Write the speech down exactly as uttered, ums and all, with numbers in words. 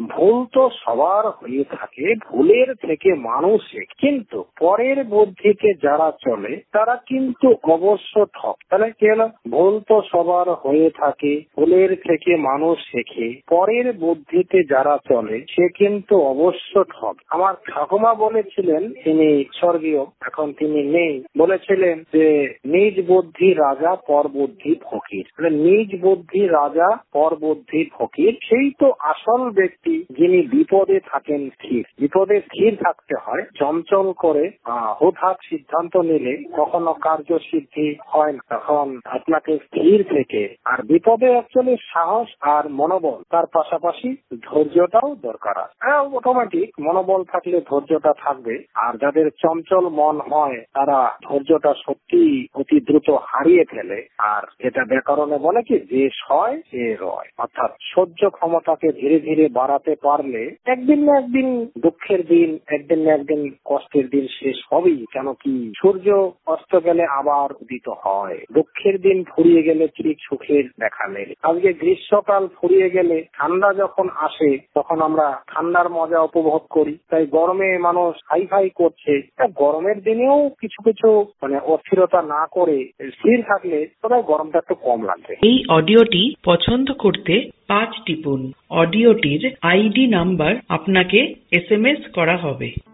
ভুল তো সবার হয়ে থাকে, ভুলের থেকে মানুষ শেখে, কিন্তু পরের বুদ্ধিতে যারা চলে তারা কিন্তু অবশ্য ঠক। তাহলে কি হলো? ভুল তো সবার হয়ে থাকে, ভুলের থেকে মানুষ শেখে, পরের বুদ্ধিতে যারা চলে সে কিন্তু অবশ্য ঠক। আমার ঠাকুমা বলেছিলেন, তিনি স্বর্গীয়, এখন তিনি নেই, বলেছিলেন যে নিজ বুদ্ধি রাজা, পর বুদ্ধি ফকির। নিজ বুদ্ধি রাজা, পর বুদ্ধি ফকির, সেই তো আসল ব্যক্তি যিনি বিপদে থাকেন স্থির। বিপদে স্থির থাকতে হয়, চঞ্চল করে হুটহাট সিদ্ধান্ত নিলে কখনো কার্য সিদ্ধি হয় না। তখন আপনাকে স্থির থেকে, আর বিপদে অ্যাকচুয়ালি সাহস আর মনোবল, তার পাশাপাশি ধৈর্যটাও দরকার আছে। অটোমেটিক মনোবল থাকলে ধৈর্যটা থাকবে, আর যাদের চঞ্চল মন হয় তারা ধৈর্যটা সত্যি অতি দ্রুত হারিয়ে ফেলে। আর যেটা ব্যাকরণে বলে কি, যে সয় সে রয়, অর্থাৎ সহ্য ক্ষমতাকে ধীরে ধীরে বাড়াতে পারলে একদিন না একদিন দুঃখের দিন, একদিন না একদিন কষ্টের দিন শেষ হবেই। কেন কি, সূর্য অস্ত গেলে আবার উদিত হয়, দুঃখের দিন ফুরিয়ে গেলে ঠিক সুখের দেখা মেলে। আজকে গ্রীষ্মকাল ফুরিয়ে গেলে ঠান্ডা যখন আসে তখন আমরা ঠান্ডার মজা উপভোগ করি। তাই গরমে মানুষ হাই ফাই করছে, গরমের দিনেও কিছু কিছু মানে অস্থিরতা না করে স্থির থাকলে তবে গরমটা একটু কম লাগবে। এই অডিওটি পছন্দ করতে পাঁচ টিপুন। অডিওটির আইডি নাম্বার আপনাকে এস এম এস করা হবে।